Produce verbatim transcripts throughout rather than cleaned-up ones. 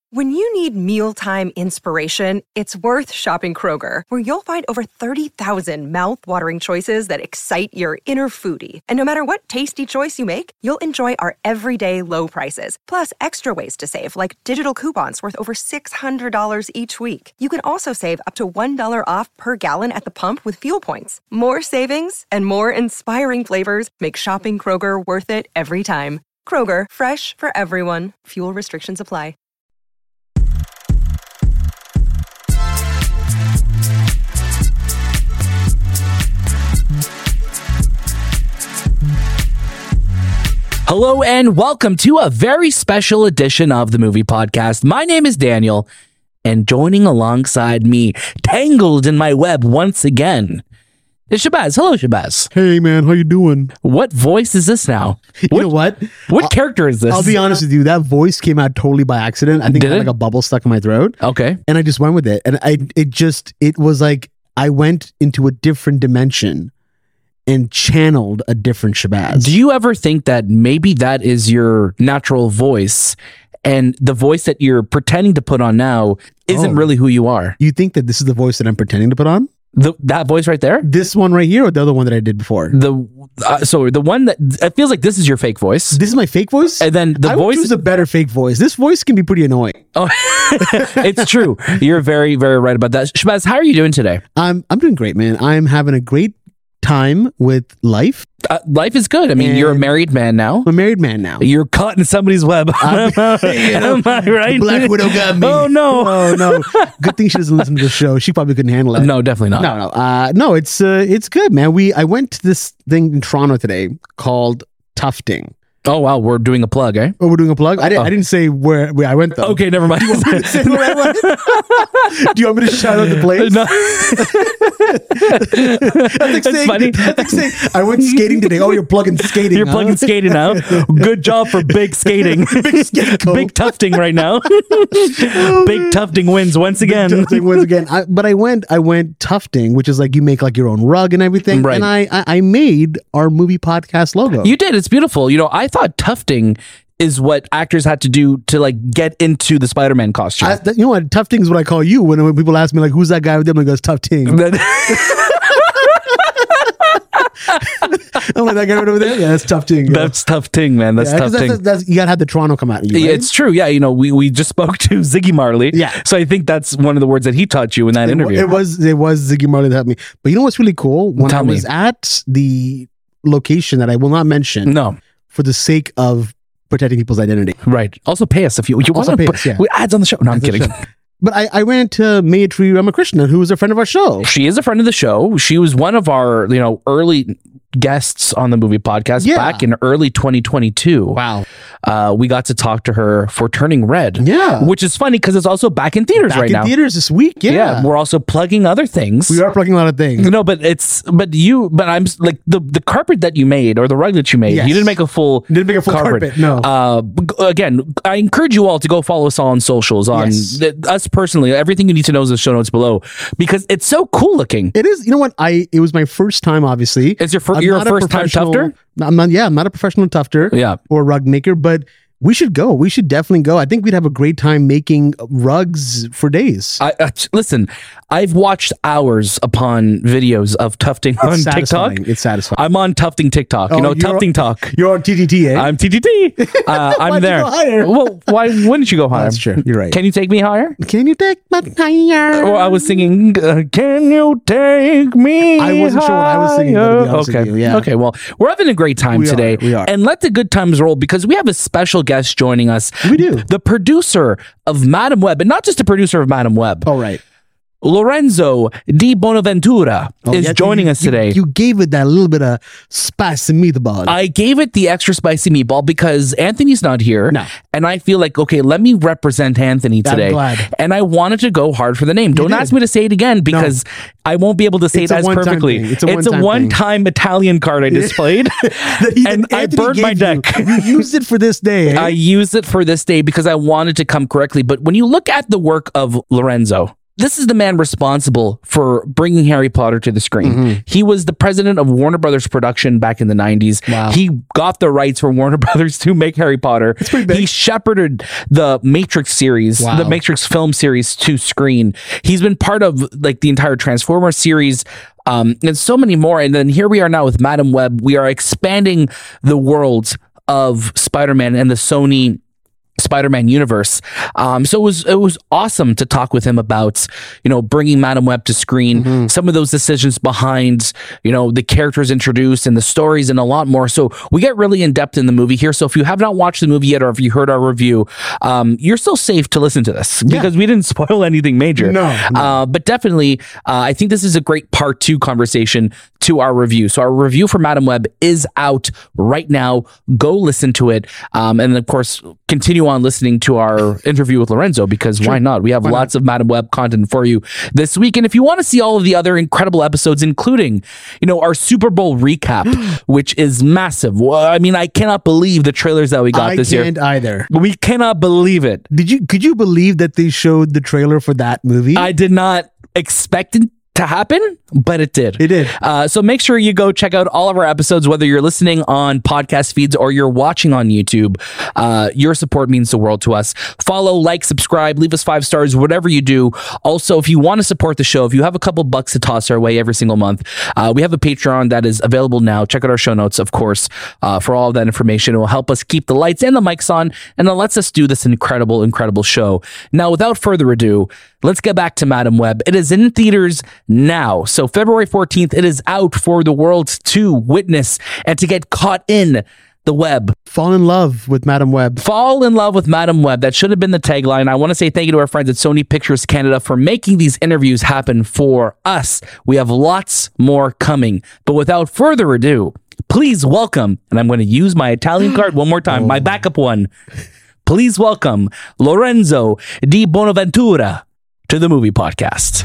When you need mealtime inspiration, it's worth shopping Kroger, where you'll find over thirty thousand mouth-watering choices that excite your inner foodie. And no matter what tasty choice you make, you'll enjoy our everyday low prices, plus extra ways to save, like digital coupons worth over six hundred dollars each week. You can also save up to one dollar off per gallon at the pump with fuel points. More savings and more inspiring flavors make shopping Kroger worth it every time. Kroger, fresh for everyone. Fuel restrictions apply. Hello and welcome to a very special edition of the Movie Podcast. My name is Daniel, and joining alongside me, tangled in my web once again, is Shabazz. Hello, Shabazz. Hey, man, how you doing? What voice is this now? You what, know what? What I'll, character is this? I'll be honest with you. That voice came out totally by accident. I think Did I had it? like a bubble stuck in my throat. Okay. And I just went with it. And I, it just, it was like I went into a different dimension and channeled a different Shabazz. Do you ever think that maybe that is your natural voice and the voice that you're pretending to put on now isn't Oh. really who you are? You think that this is the voice that I'm pretending to put on? The, that voice right there? This one right here or the other one that I did before? The uh, so the one that it feels like this is your fake voice. This is my fake voice? And then the I voice would choose a better fake voice. This voice can be pretty annoying. Oh, it's true. You're very, very right about that. Shabazz, how are you doing today? I'm, I'm doing great, man. I'm having a great time with life. Uh, life is good. I mean, And- you're a married man now. I'm a married man now. You're caught in somebody's web. I'm- you know, Am I right? Black Widow got me. Oh, no. Oh no! Good thing she doesn't listen to the show. She probably couldn't handle it. No, definitely not. no, no. Uh, no, it's uh, it's good, man. We I went to this thing in Toronto today called Tufting. Oh, wow. We're doing a plug, eh? Oh, we're doing a plug. I didn't. Oh. I didn't say where, where I went though. Okay, never mind. Do you want me to say where I went? Do you want me to shout out the place? No. That's like That's saying, funny. That's like saying I went skating today. Oh, you're plugging skating. You're huh? plugging skating now. Good job for big skating. Big skate coat. Big tufting right now. Big tufting wins once again. Tufting once again. I, but I went, I went tufting, which is like you make like your own rug and everything. Right. And I, I, I made our movie podcast logo. You did. It's beautiful. You know, I thought tufting is what actors had to do to like get into the Spider-Man costume. I, th- you know what? Tufting is what I call you when, when people ask me like, "Who's that guy with them?" I go, "It's Tufting." I'm like, that guy right over there. Yeah, that's Tufting. Yeah. That's tufting, man. That's Yeah, 'cause tufting. that's, that's, you gotta have the Toronto come out. At you, Yeah, right? it's true. Yeah, you know, we, we just spoke to Ziggy Marley. Yeah. So I think that's one of the words that he taught you in that It, interview. it was it was Ziggy Marley that helped me. But you know what's really cool? When Tell I me. was at the location that I will not mention No, for the sake of protecting people's identity. right. Also pay us if you, you Also want to pay put us, yeah. we- ads on the show. No, I'm Ads on the kidding. show. But I, I ran to Mayatri Ramakrishnan, who was a friend of our show. She is a friend of the show. She was one of our, you know, early guests on the movie podcast Yeah. back in early twenty twenty-two. Wow. Uh, we got to talk to her for Turning Red. Yeah. Which is funny because it's also back in theaters Back right in now. theaters this week. Yeah. Yeah, we're also plugging other things. We are plugging a lot of things. No, but it's but you but I'm s- like the the carpet that you made or the rug that you made. Yes. You didn't make a full Didn't make a full carpet, no. Uh, b- again, I encourage you all to go follow us all on socials on Yes. th- us personally. Everything you need to know is in the show notes below because it's so cool looking. It is, you know what? I it was my first time, obviously. It's your fir- I'm you're a not first-time professional- tufter? I'm not, yeah, I'm not a professional tufter Yeah. or rug maker, but we should go. We should definitely go. I think we'd have a great time making rugs for days. I, uh, listen, I've watched hours upon videos of tufting on It's TikTok. satisfying. It's satisfying. I'm on tufting TikTok. Oh, you know, you're- tufting talk. You're on T T T, eh? I'm T T T. Uh, I'm Why'd you there. go higher? Well, why wouldn't you go higher? That's true. You're right. Can you take me higher? Can you take my higher? Or I was singing, uh, "Can you take me?" I wasn't sure what I was singing, though, to be higher?" honest with Okay, you, yeah. okay. Well, we're having a great time We are, today, we are. and let the good times roll because we have a special guest joining us. We do. The producer of Madam Web, and not just the producer of Madam Web. Oh, right. Lorenzo Di Bonaventura Oh, is yeah, joining you- us you- today. You gave it that little bit of spicy meatball. I gave it the extra spicy meatball because Anthony's not here. No. And I feel like, okay, let me represent Anthony I'm today. glad. And I wanted to go hard for the name. Don't did. ask me to say it again because I won't be able to say It's it a as one-time perfectly. thing. It's a It's a one-time one-time Italian card I displayed. That he- and that I Anthony burned my gave deck. You. You used it for this day. Eh? I used it for this day because I wanted to come correctly. But when you look at the work of Lorenzo, this is the man responsible for bringing Harry Potter to the screen. Mhm. He was the president of Warner Brothers Production back in the nineties. Wow. He got the rights for Warner Brothers to make Harry Potter. That's pretty big. He shepherded the Matrix series, Wow. the Matrix film series to screen. He's been part of like the entire Transformers series, um, and so many more. And then here we are now with Madam Web. We are expanding the world of Spider-Man and the Sony Spider-Man universe. Um, so it was it was awesome to talk with him about, you know, bringing Madam Web to screen, Mm-hmm. some of those decisions behind, you know, the characters introduced and the stories and a lot more. So we get really in depth in the movie here. So if you have not watched the movie yet, or if you heard our review, um, you're still safe to listen to this because we didn't spoil anything major. No, no. Uh, but definitely, uh, I think this is a great part two conversation to our review. So our review for Madam Web is out right now. Go listen to it. Um, and of course, continue on listening to our interview with Lorenzo, because why not? We have Why lots of Madam Web content for you this week. And if you want to see all of the other incredible episodes, including, you know, our Super Bowl recap, which is massive. Well, I mean, I cannot believe the trailers that we got I this can't year. either. We cannot believe it. Did you? Could you believe that they showed the trailer for that movie? I did not expect it to happen, but it did. It did. Uh, so make sure you go check out all of our episodes, whether you're listening on podcast feeds or you're watching on YouTube. Uh, your support means the world to us. Follow, like, subscribe, leave us five stars, whatever you do. Also, if you want to support the show, if you have a couple bucks to toss our way every single month, uh, we have a Patreon that is available now. Check out our show notes, of course, uh, for all of that information. It will help us keep the lights and the mics on, and it lets us do this incredible, incredible show. Now, without further ado, let's get back to Madam Web. It is in theaters now. So February fourteenth, it is out for the world to witness and to get caught in the web. Fall in love with Madam Web. Fall in love with Madam Web. That should have been the tagline. I want to say thank you to our friends at Sony Pictures Canada for making these interviews happen for us. We have lots more coming. But without further ado, please welcome, and I'm going to use my Italian card one more time, my backup one. Please welcome Lorenzo Di Bonaventura to the Movie Podcast.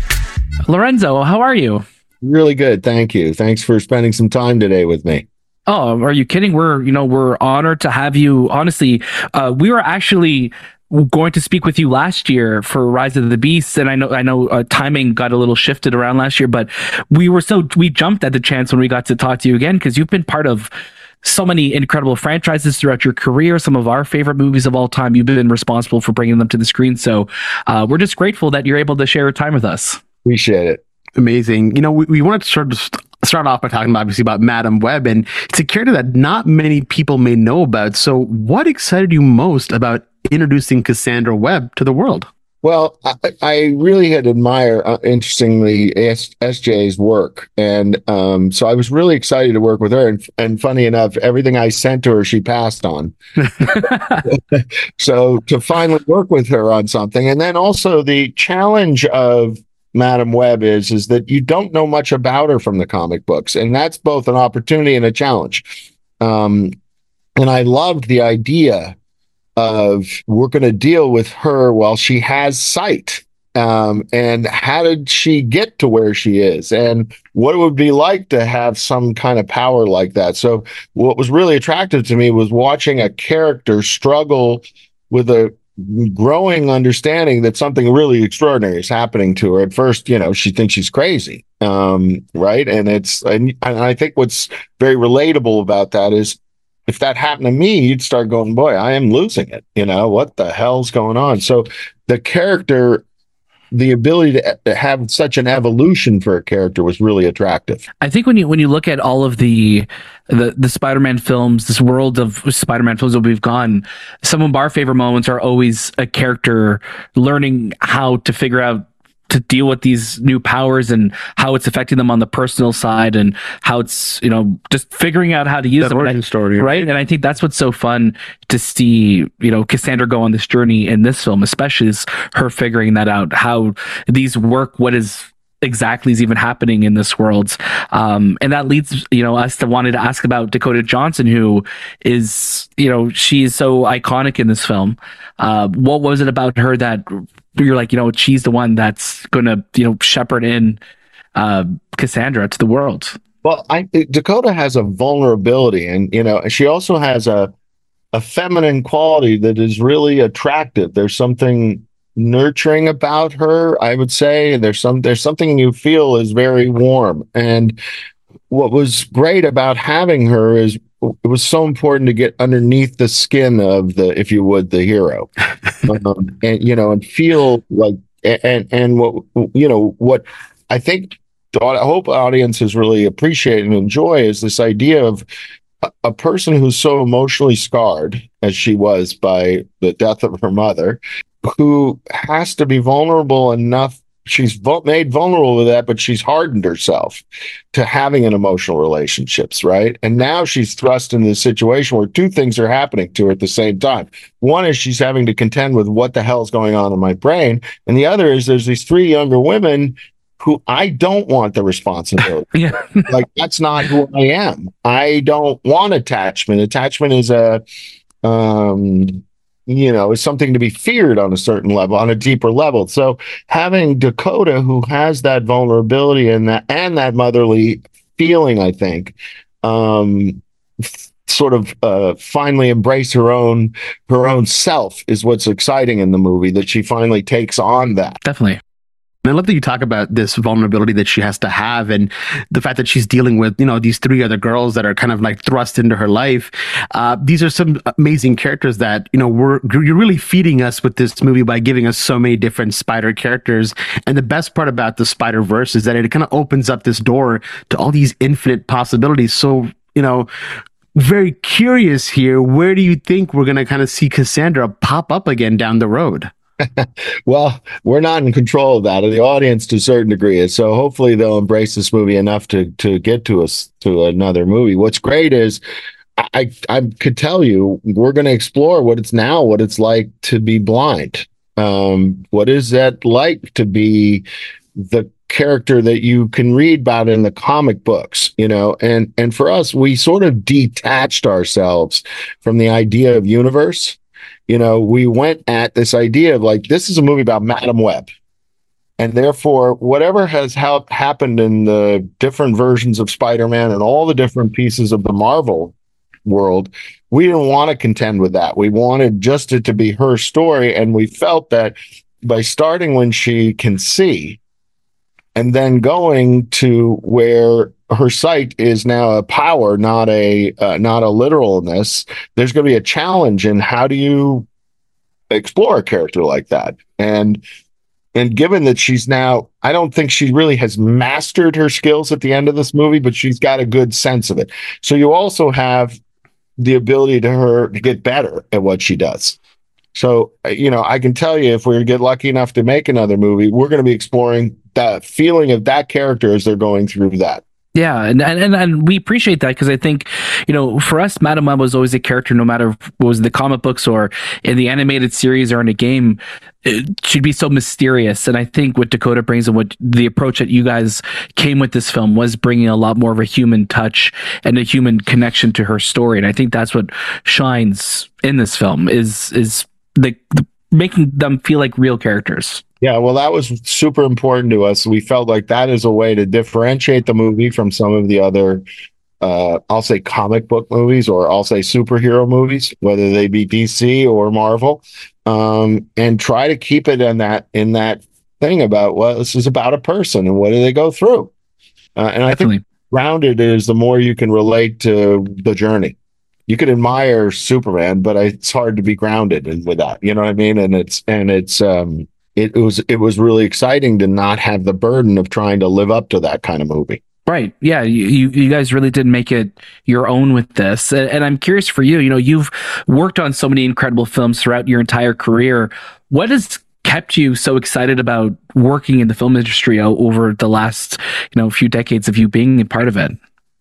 Lorenzo, how are you? Really good. Thank you. Thanks for spending some time today with me. Oh, are you kidding? We're, you know, we're honored to have you. Honestly, uh, we were actually going to speak with you last year for Rise of the Beasts, and I know, I know, uh, timing got a little shifted around last year, but we were so we jumped at the chance when we got to talk to you again, because you've been part of so many incredible franchises throughout your career. Some of our favorite movies of all time. You've been responsible for bringing them to the screen. So uh, we're just grateful that you're able to share time with us. Appreciate it. Amazing. You know, we, we wanted to sort of st- start off by talking obviously about Madam Web, and it's a character that not many people may know about. So what excited you most about introducing Cassandra Webb to the world? Well, I, I really had admired, uh, interestingly, S- SJ's work. And um, so I was really excited to work with her. And, and funny enough, everything I sent to her, she passed on. So to finally work with her on something. And then also the challenge of Madam Web is, is that you don't know much about her from the comic books. And that's both an opportunity and a challenge. Um, and I loved the idea of we're going to deal with her while she has sight. Um, and how did she get to where she is? And what it would be like to have some kind of power like that. So what was really attractive to me was watching a character struggle with a growing understanding that something really extraordinary is happening to her. At first, you know, she thinks she's crazy. Um, right. And it's, and, and I think what's very relatable about that is, if that happened to me, you'd start going, boy, I am losing it. You know, what the hell's going on? So the character, the ability to, to have such an evolution for a character was really attractive. I think when you when you look at all of the the, the Spider-Man films, this world of Spider-Man films that we've gone, some of our favorite moments are always a character learning how to figure out to deal with these new powers and how it's affecting them on the personal side, and how it's, you know, just figuring out how to use That them. origin story. Right. And I think that's what's so fun to see, you know, Cassandra go on this journey in this film, especially is her figuring that out, how these work, what is exactly is even happening in this world. Um, and that leads, you know, us to wanting to ask about Dakota Johnson, who is, you know, she is so iconic in this film. Uh, what was it about her that you're like, you know, she's the one that's going to, you know, shepherd in uh, Cassandra to the world? Well, I, Dakota has a vulnerability, and, you know, she also has a, a feminine quality that is really attractive. There's something nurturing about her, I would say. There's some there's something you feel is very warm. And what was great about having her is it was so important to get underneath the skin of the, if you would, the hero, um, and you know, and feel like, and and what you know, what I think, I hope audiences really appreciate and enjoy is this idea of a, a person who's so emotionally scarred, as she was by the death of her mother, who has to be vulnerable enough. She's vul- made vulnerable with that, but she's hardened herself to having an emotional relationships, right? And now she's thrust into this situation where two things are happening to her at the same time. One is she's having to contend with what the hell's going on in my brain, and the other is there's these three younger women who I don't want the responsibility. Yeah. Like, that's not who I am. I don't want attachment. Attachment is a um you know, is something to be feared on a certain level, on a deeper level. So having Dakota, who has that vulnerability and that and that motherly feeling, I think, um, f- sort of uh, finally embrace her own her own self is what's exciting in the movie. That she finally takes on that. Definitely. And I love that you talk about this vulnerability that she has to have and the fact that she's dealing with, you know, these three other girls that are kind of like thrust into her life. Uh, these are some amazing characters that, you know, we're, you're really feeding us with this movie by giving us so many different Spider characters. And the best part about the Spider-Verse is that it kind of opens up this door to all these infinite possibilities. So, you know, very curious here. Where do you think we're going to kind of see Cassandra pop up again down the road? Well, we're not in control of that, or the audience to a certain degree is. So hopefully they'll embrace this movie enough to to get to us to another movie. What's great is I I could tell you we're going to explore what it's now, what it's like to be blind. Um, what is that like to be the character that you can read about in the comic books, you know? And and for us, we sort of detached ourselves from the idea of universe. You know, we went at this idea of like, this is a movie about Madam Web. And therefore, whatever has ha- happened in the different versions of Spider-Man and all the different pieces of the Marvel world, we didn't want to contend with that. We wanted just it to be her story. And we felt that by starting when she can see and then going to where her sight is now a power, not a uh, not a literalness, there's going to be a challenge in how do you explore a character like that. And and given that she's now, I don't think she really has mastered her skills at the end of this movie, but she's got a good sense of it. So you also have the ability to her to get better at what she does. So, you know, I can tell you if we get lucky enough to make another movie, we're going to be exploring that feeling of that character as they're going through that. Yeah, and and and we appreciate that because I think, you know, for us, Madam Web was always a character, no matter if it was in the comic books or in the animated series or in a game, it, she'd be so mysterious. And I think what Dakota brings and what the approach that you guys came with this film was bringing a lot more of a human touch and a human connection to her story. And I think that's what shines in this film is is the, the making them feel like real characters. Yeah, well, that was super important to us. We felt like that is a way to differentiate the movie from some of the other, uh, I'll say comic book movies, or I'll say superhero movies, whether they be D C or Marvel, um, and try to keep it in that in that thing about, well, this is about a person and what do they go through. Uh, and I Definitely. think grounded is the more you can relate to the journey. You can admire Superman, but it's hard to be grounded in, with that. You know what I mean? And it's and it's. Um, It was it was really exciting to not have the burden of trying to live up to that kind of movie. Right. Yeah. You, you you guys really did make it your own with this. And, and I'm curious for you, you know, you've worked on so many incredible films throughout your entire career. What has kept you so excited about working in the film industry over the last, you know, few decades of you being a part of it?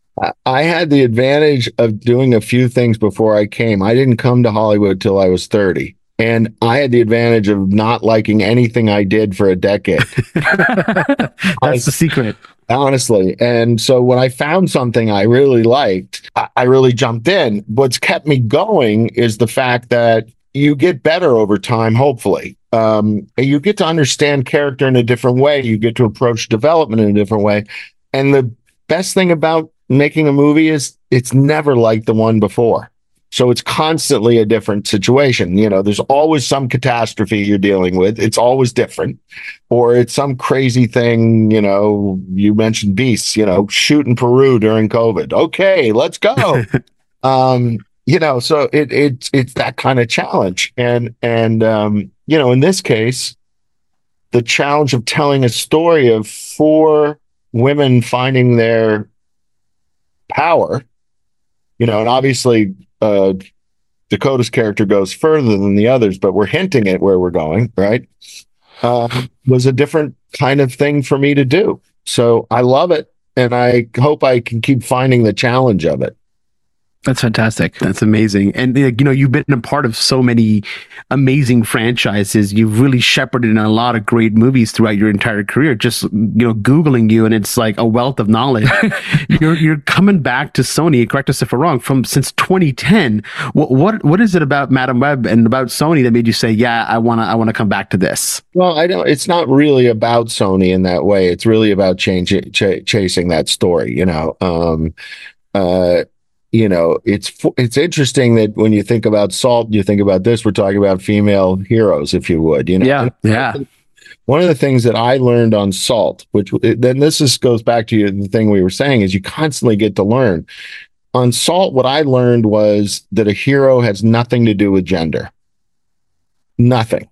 I had the advantage of doing a few things before I came. I didn't come to Hollywood till I was thirty. And I had the advantage of not liking anything I did for a decade. That's the secret. Honestly. And so when I found something I really liked, I, I really jumped in. What's kept me going is the fact that you get better over time, hopefully. Um, and you get to understand character in a different way. You get to approach development in a different way. And the best thing about making a movie is it's never like the one before. So it's constantly a different situation. You know, there's always some catastrophe you're dealing with. It's always different. Or it's some crazy thing, you know, you mentioned beasts, you know, shoot in Peru during COVID. Okay, let's go. um, you know, so it it's it's that kind of challenge. And and um, you know, in this case, the challenge of telling a story of four women finding their power, you know, and obviously uh, Dakota's character goes further than the others, but we're hinting at where we're going, right? Uh, was a different kind of thing for me to do. So I love it. And I hope I can keep finding the challenge of it. That's fantastic. That's amazing. And, you know, you've been a part of so many amazing franchises. You've really shepherded in a lot of great movies throughout your entire career. Just, you know, Googling you, and it's like a wealth of knowledge. you're you're coming back to Sony, correct us if we're wrong, from since twenty ten. What what what is it about Madame Web and about Sony that made you say, yeah, I wanna I wanna come back to this? Well, I don't. It's not really about Sony in that way. It's really about change, ch- chasing that story. You know. Um, uh, You know, it's it's interesting that when you think about Salt, you think about this. We're talking about female heroes, if you would. You know, yeah, yeah. One of the things that I learned on Salt, which then this is, goes back to the thing we were saying, is you constantly get to learn. On Salt, what I learned was that a hero has nothing to do with gender. Nothing.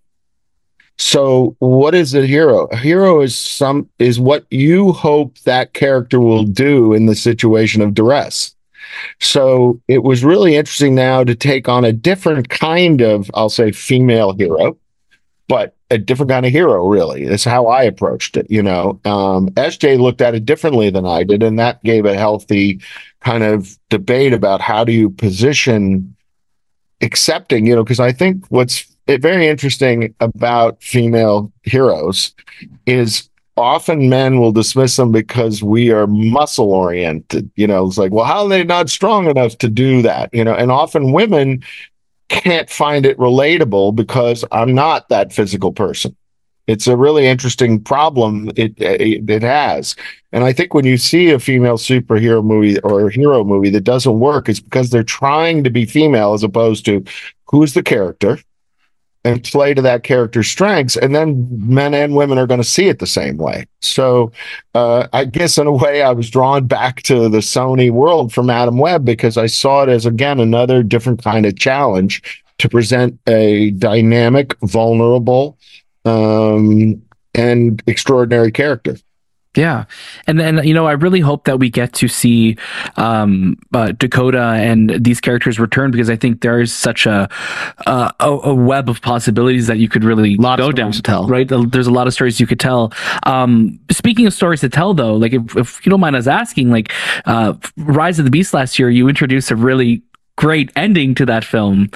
So, what is a hero? A hero is some is what you hope that character will do in the situation of duress. So it was really interesting now to take on a different kind of, I'll say, female hero, but a different kind of hero, really. That's how I approached it. You know, um, S J looked at it differently than I did, and that gave a healthy kind of debate about how do you position accepting, you know, because I think what's very interesting about female heroes is often men will dismiss them because we are muscle oriented. You know, it's like, well, how are they not strong enough to do that? You know, and often women can't find it relatable because I'm not that physical person. It's a really interesting problem it, it it has. And I think when you see a female superhero movie or a hero movie that doesn't work, it's because they're trying to be female as opposed to who's the character and play to that character's strengths, and then men and women are going to see it the same way. So uh, I guess in a way I was drawn back to the Sony world for Madame Web because I saw it as, again, another different kind of challenge to present a dynamic, vulnerable, um, and extraordinary character. Yeah. And then, you know, I really hope that we get to see um, uh, Dakota and these characters return, because I think there is such a uh, a, a web of possibilities that you could really lot go of down to tell. Right. There's a lot of stories you could tell. Um, speaking of stories to tell, though, like if, if you don't mind us asking, like uh, Rise of the Beast last year, you introduced a really great ending to that film.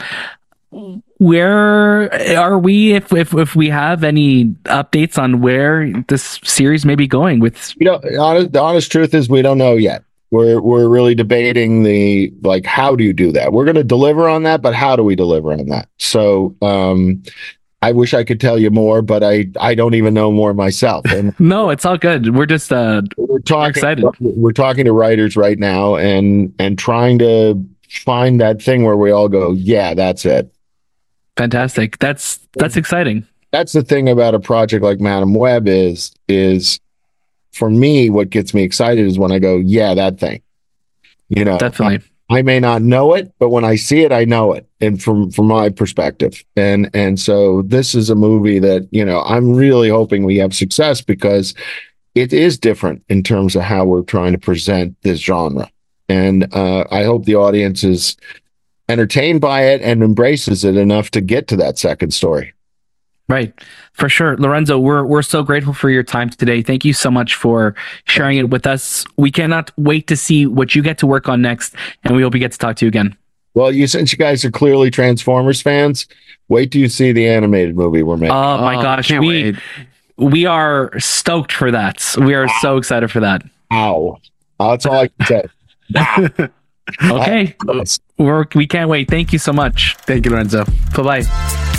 Where are we, if, if if we have any updates on where this series may be going with? You know, honest, the honest truth is we don't know yet. We're we're really debating the, like, how do you do that? We're going to deliver on that, but how do we deliver on that? So um, I wish I could tell you more, but I, I don't even know more myself. And no, it's all good. We're just uh, we're talking excited. We're talking to writers right now and and trying to find that thing where we all go, yeah, that's it. Fantastic. That's that's exciting. That's the thing about a project like Madame Web is is for me, what gets me excited is when I go, yeah, that thing. You know, definitely. I, I may not know it, but when I see it, I know it. And from from my perspective. And and so this is a movie that, you know, I'm really hoping we have success because it is different in terms of how we're trying to present this genre. And uh, I hope the audience is entertained by it and embraces it enough to get to that second story. Right. For sure. Lorenzo, we're we're so grateful for your time today. Thank you so much for sharing it with us. We cannot wait to see what you get to work on next, and we hope we get to talk to you again. Well, you since you guys are clearly Transformers fans, wait till you see the animated movie we're making. Oh my oh, gosh. We wait. we are stoked for that. We are wow. so excited for that. Wow. Oh, that's all I can say. Wow. Okay. We're, we can't wait. Thank you so much. Thank you, Lorenzo. Bye-bye.